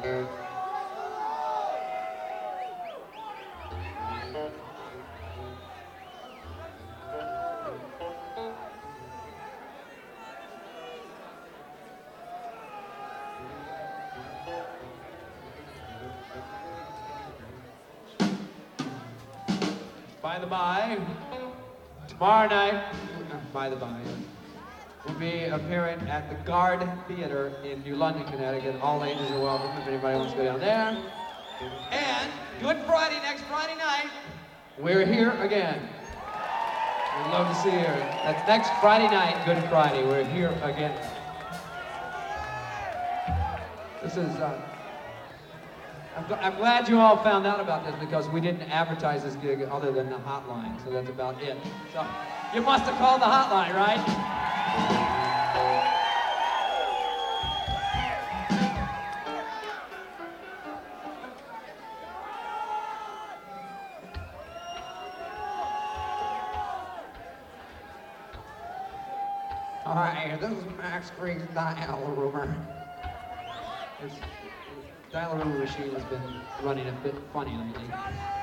By the by, tomorrow night, by the by, we'll be appearing at the Guard Theater in New London, Connecticut. All ages are welcome if anybody wants to go down there. And Good Friday, next Friday night, we're here again. We'd love to see you. That's next Friday night, Good Friday. We're here again. This is, I'm glad you all found out about this because we didn't advertise this gig other than the hotline, so that's about it. So you must have called the hotline, right? Hi, this is Max Green's dial rumor. This dial rumor machine has been running a bit funny lately.